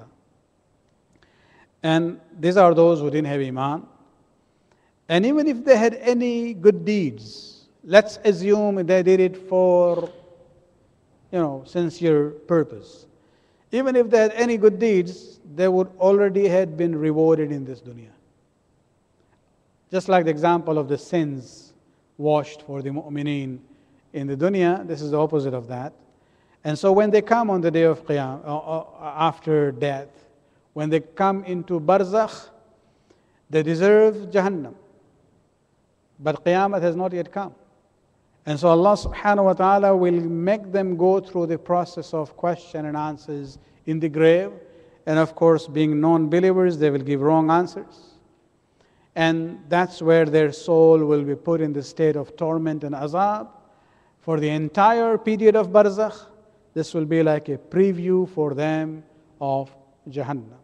And these are those who didn't have iman. And even if they had any good deeds, let's assume they did it for, you know, sincere purpose. Even if they had any good deeds, they would already have been rewarded in this dunya. Just like the example of the sins washed for the mu'mineen in the dunya, this is the opposite of that. And so when they come on the day of Qiyam, uh, after death, when they come into barzakh, they deserve Jahannam. But Qiyamah has not yet come. And so Allah subhanahu wa ta'ala will make them go through the process of question and answers in the grave. And of course, being non-believers, they will give wrong answers. And that's where their soul will be put in the state of torment and azab. For the entire period of barzakh, this will be like a preview for them of Jahannam.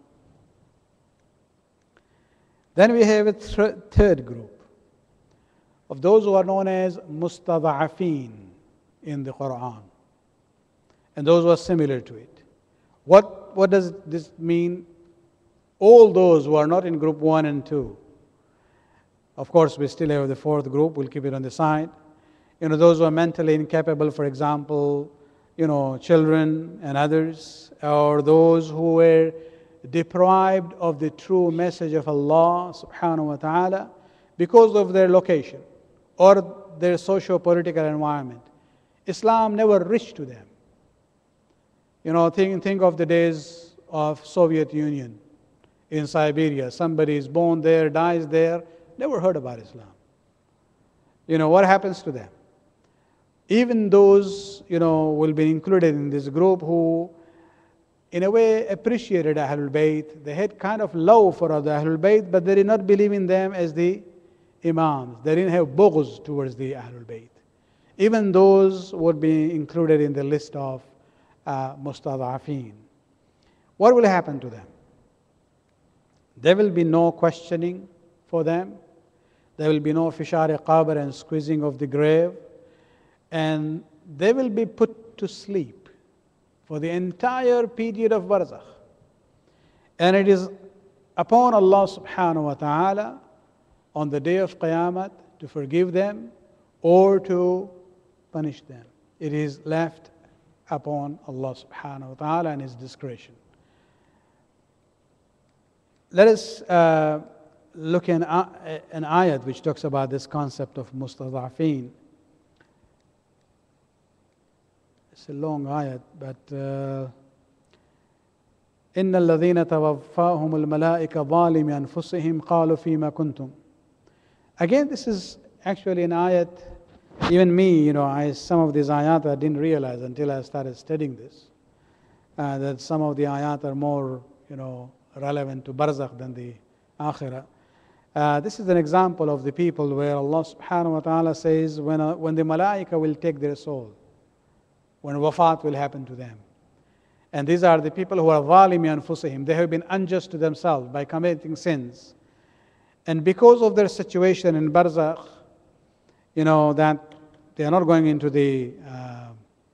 Then we have a th- third group of those who are known as mustada'afin in the Quran. And those who are similar to it. What, what does this mean? All those who are not in group one and two. Of course, we still have the fourth group. We'll keep it on the side. You know, those who are mentally incapable, for example, you know, children and others, or those who were deprived of the true message of Allah subhanahu wa ta'ala because of their location or their socio-political environment. Islam never reached to them. You know, think, think of the days of Soviet Union in Siberia. Somebody is born there, dies there, never heard about Islam. You know, what happens to them? Even those, you know, will be included in this group who, in a way, appreciated Ahlul Bayt. They had kind of love for the Ahlul Bayt, but they did not believe in them as the Imams. They didn't have bughz towards the Ahlul Bayt. Even those would be included in the list of uh, mustada'afin. What will happen to them? There will be no questioning for them. There will be no fishari qabr and squeezing of the grave. And they will be put to sleep for the entire period of barzakh. And it is upon Allah subhanahu wa ta'ala on the day of Qiyamah to forgive them or to punish them. It is left upon Allah subhanahu wa ta'ala and His discretion. Let us uh, look at an ayat which talks about this concept of mustada'afin. It's a long ayat, but إِنَّ الَّذِينَ تَوَفَّاهُمُ الْمَلَائِكَ ظَالِمِ أَنفُسِهِمْ قَالُوا فِيمَا كُنْتُمْ. Again, this is actually an ayat. Even me, you know, I, some of these ayat I didn't realize until I started studying this, uh, that some of the ayat are more, you know, relevant to barzakh than the akhirah. Uh, this is an example of the people where Allah subhanahu wa ta'ala says when, uh, when the malaika will take their soul, when wafat will happen to them. And these are the people who are zalimi anfusihim. They have been unjust to themselves by committing sins. And because of their situation in barzakh, you know, that they are not going into the, uh,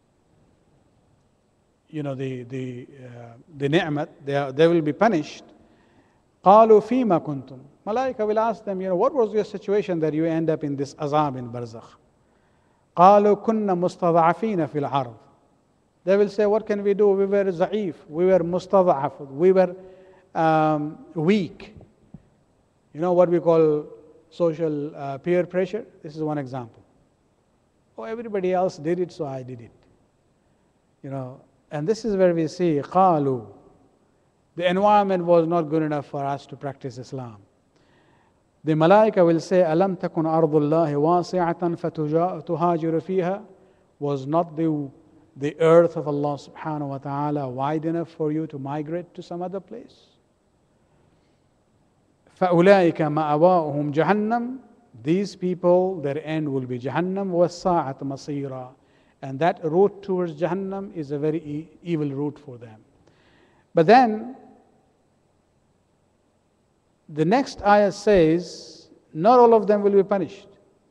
you know, the the uh, the ni'mat, they, are, they will be punished. قَالُوا فِيمَا كُنْتُمْ. Malaika will ask them, you know, what was your situation that you end up in this azab in barzakh? قَالُوا كُنَّا مُسْتَضْعَفِينَ فِي الْعَرْضِ. They will say, what can we do? We were za'if, we were mustad'af, we were um, weak. You know what we call social uh, peer pressure? This is one example. Oh, everybody else did it, so I did it. You know, and this is where we see قَالُوا. The environment was not good enough for us to practice Islam. The malaika will say, أَلَمْ تَكُنْ أَرْضُ اللَّهِ وَاسِعَةً فَتُهَاجِرُ فِيهَا. Was not the the earth of Allah subhanahu wa ta'ala wide enough for you to migrate to some other place? فَأُولَٰئِكَ مَأْوَاؤُهُمْ جَهَنَّمْ. These people, their end will be Jahannam. وَالسَّاعَةُ مَصِيرًا. And that route towards Jahannam is a very e- evil route for them. But then, the next ayah says, not all of them will be punished.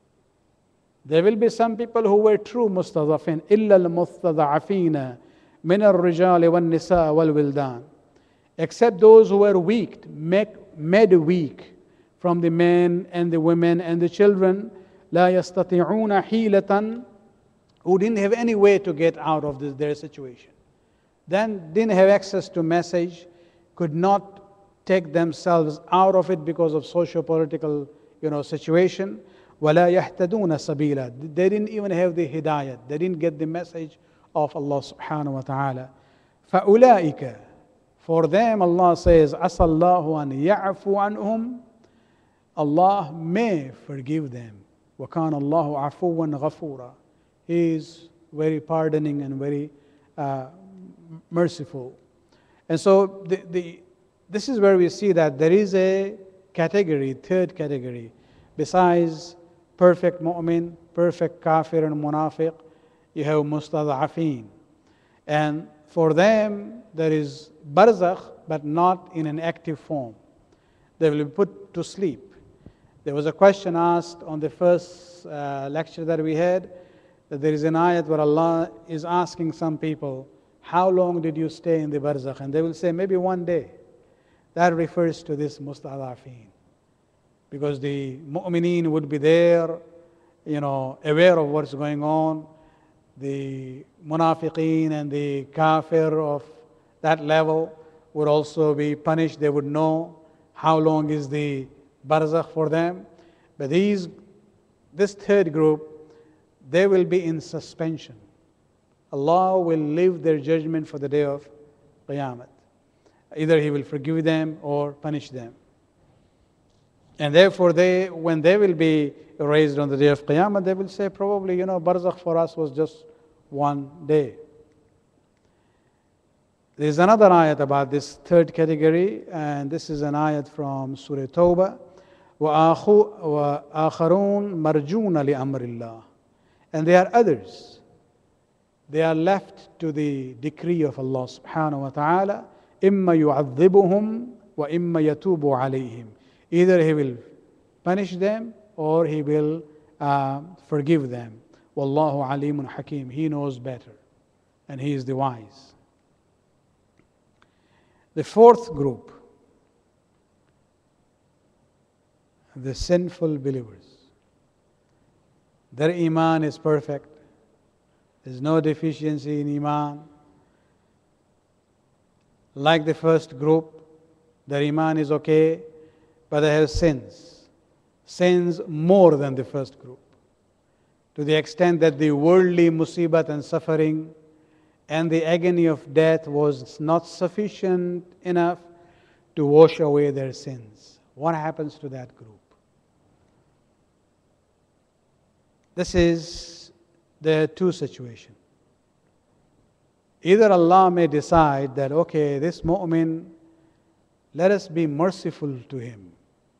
There will be some people who were true mustadafin, إِلَّا الْمُسْتَضَعَفِينَ مِنَ الرِّجَالِ وَالنِّسَاءِ وَالْوِلْدَانِ. Except those who were weak, made weak from the men and the women and the children, لَا يَسْتَطِعُونَ حِيلَةً, who didn't have any way to get out of this, their situation. Then didn't have access to message, could not take themselves out of it because of socio-political, you know, situation. وَلَا يَهْتَدُونَ سَبِيلًا. They didn't even have the hidayat. They didn't get the message of Allah subhanahu wa ta'ala. فَأُولَٰئِكَ. For them, Allah says, عَسَى اللَّهُ أَنْ يَعْفُوا عَنْهُمْ. Allah may forgive them. وَكَانَ اللَّهُ عَفُوًّا غَفُورًا. He is very pardoning and very uh, merciful. And so the, the, this is where we see that there is a category, third category, besides perfect mu'min, perfect kafir and munafiq, you have mustad'afin. And for them, there is barzakh, but not in an active form. They will be put to sleep. There was a question asked on the first uh, lecture that we had, that there is an ayat where Allah is asking some people, how long did you stay in the barzakh? And they will say, maybe one day. That refers to this mustad'afin. Because the mu'mineen would be there, you know, aware of what's going on. The munafiqeen and the kafir of that level would also be punished. They would know how long is the barzakh for them. But these, this third group, they will be in suspension. Allah will leave their judgment for the day of Qiyamah. Either He will forgive them or punish them. And therefore, they, when they will be raised on the day of Qiyamah, they will say, probably, you know, barzakh for us was just one day. There is another ayat about this third category, and this is an ayat from Surah Tawbah. وَآخَرُونَ مَرْجُونَ لِأَمْرِ اللَّهِ. And there are others. They are left to the decree of Allah subhanahu wa ta'ala. إِمَّا يُعَذِّبُهُمْ وَإِمَّا يَتُوبُ عَلَيْهِمْ. Either He will punish them or He will uh, forgive them. Wallahu alimun hakim. He knows better and He is the wise. The fourth group, the sinful believers. Their iman is perfect. There's no deficiency in iman. Like the first group, their iman is okay, but they have sins. Sins more than the first group. To the extent that the worldly musibat and suffering and the agony of death was not sufficient enough to wash away their sins. What happens to that group? This is the two situation. Either Allah may decide that, okay, this mu'min, let us be merciful to him.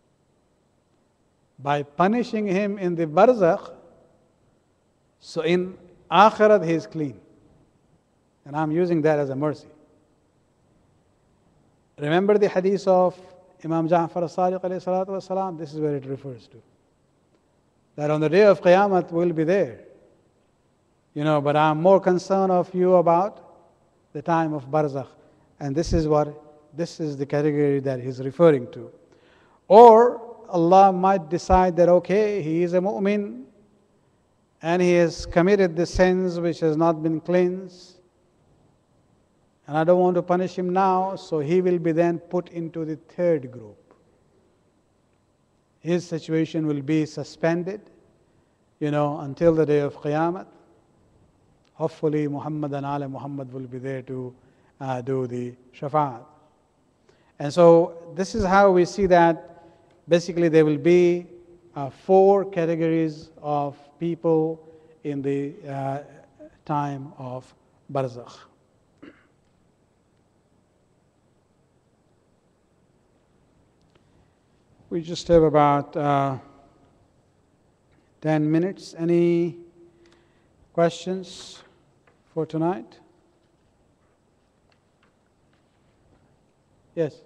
By punishing him in the barzakh, so in akhirat he is clean. And I'm using that as a mercy. Remember the hadith of Imam Ja'far as-Sadiq alayhi salatu wasalam? This is where it refers to. That on the day of Qiyamah we'll be there. You know, but I'm more concerned of you about the time of barzakh. And this is what, this is the category that he's referring to. Or Allah might decide that, okay, he is a mu'min and he has committed the sins which has not been cleansed. And I don't want to punish him now, so he will be then put into the third group. His situation will be suspended, you know, until the day of Qiyamah. Hopefully Muhammad and Ali Muhammad will be there to uh, do the shafa'at. And so this is how we see that basically there will be uh, four categories of people in the uh, time of barzakh. We just have about uh, ten minutes. Any questions for tonight? Yes.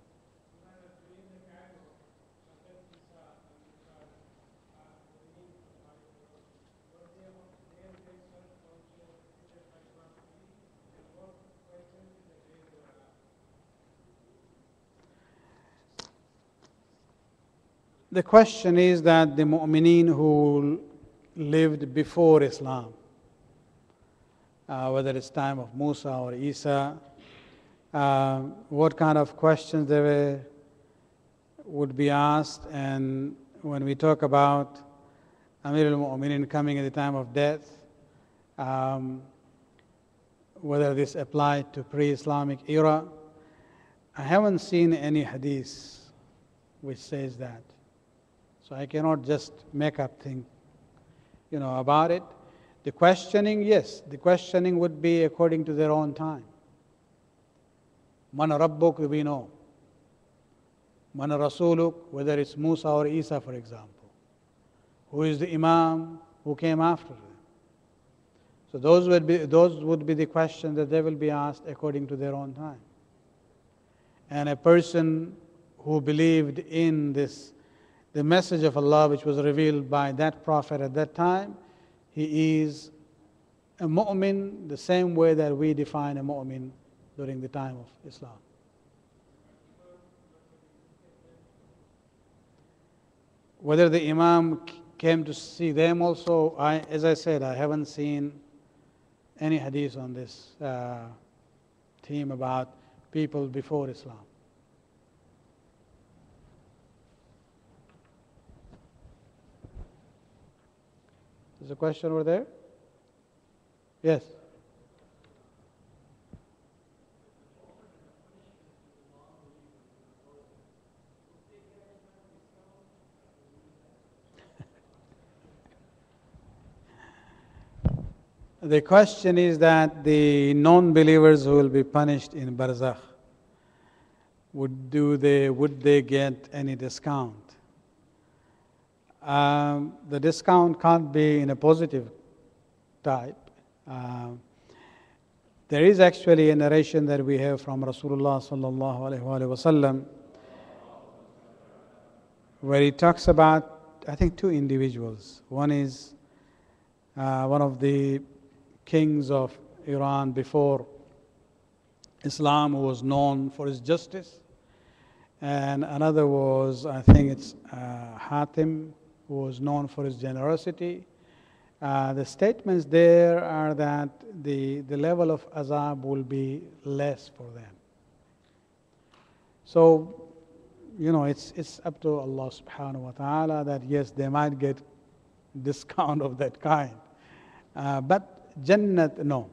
The question is that the mu'mineen who lived before Islam, uh, whether it's time of Musa or Isa, uh, what kind of questions they were, would be asked. And when we talk about Amir al-Mu'mineen coming at the time of death, um, whether this applied to pre-Islamic era, I haven't seen any hadith which says that. So I cannot just make up things, you know, about it. The questioning, yes, the questioning would be according to their own time. Man Rabbuk, we know. Man Rasuluk, whether it's Musa or Isa, for example. Who is the Imam who came after them? So those would be those would be the questions that they will be asked according to their own time. And a person who believed in this, the message of Allah which was revealed by that prophet at that time, he is a mu'min the same way that we define a mu'min during the time of Islam. Whether the Imam came to see them also, I, as I said, I haven't seen any hadith on this uh, theme about people before Islam. There's a question over there? Yes. The question is that the non-believers who will be punished in barzakh, would do they would they get any discount? Um, the discount can't be in a positive type. Uh, there is actually a narration that we have from Rasulullah sallallahu alaihi wasallam, where he talks about, I think, two individuals. One is uh, one of the kings of Iran before Islam, who was known for his justice, and another was, I think it's uh, Hatim, who was known for his generosity. Uh, the statements there are that the, the level of azab will be less for them. So, you know, it's, it's up to Allah subhanahu wa ta'ala that yes, they might get discount of that kind. Uh, but Jannat, no.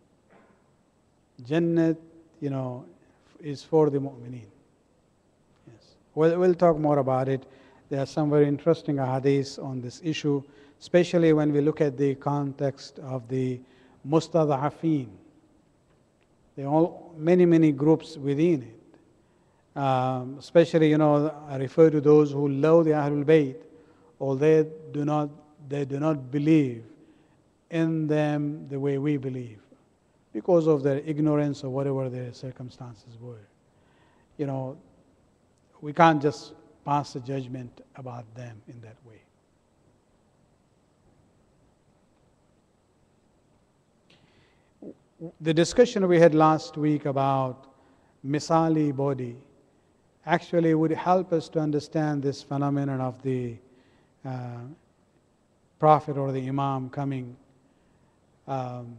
Jannat, you know, is for the mu'mineen. Yes. We'll, we'll talk more about it. There are some very interesting hadiths on this issue, especially when we look at the context of the mustad'afeen. There are all, many, many groups within it. Um, especially, you know, I refer to those who love the Ahlul Bayt, or they do not, they do not believe in them the way we believe, because of their ignorance or whatever their circumstances were. You know, we can't just pass a judgment about them in that way. The discussion we had last week about misali body actually would help us to understand this phenomenon of the uh, prophet or the imam coming um,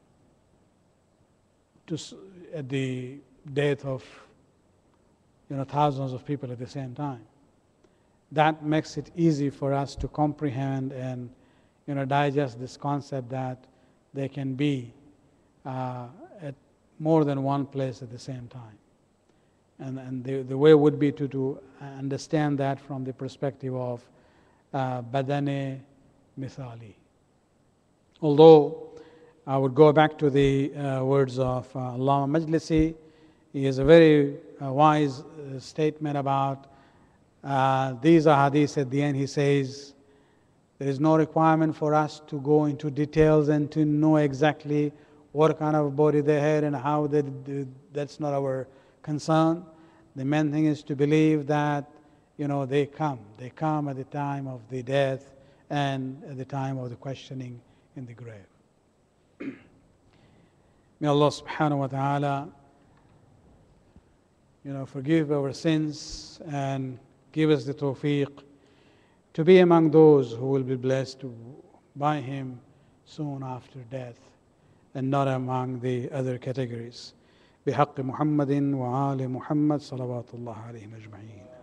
to at the death of, you know, thousands of people at the same time. That makes it easy for us to comprehend and, you know, digest this concept that they can be uh, at more than one place at the same time. And, and the, the way would be to, to understand that from the perspective of uh, badane mithali. Although I would go back to the uh, words of uh, Allama Majlisi. He has a very uh, wise uh, statement about uh, these ahadith. At the end, he says, there is no requirement for us to go into details and to know exactly what kind of body they had and how they did. That's not our concern. The main thing is to believe that, you know, they come. They come at the time of the death and at the time of the questioning in the grave. May Allah subhanahu wa ta'ala, you know, forgive our sins and give us the tawfiq to be among those who will be blessed by Him soon after death and not among the other categories. بحق محمد وآل محمد صلوات الله عليهم أجمعين.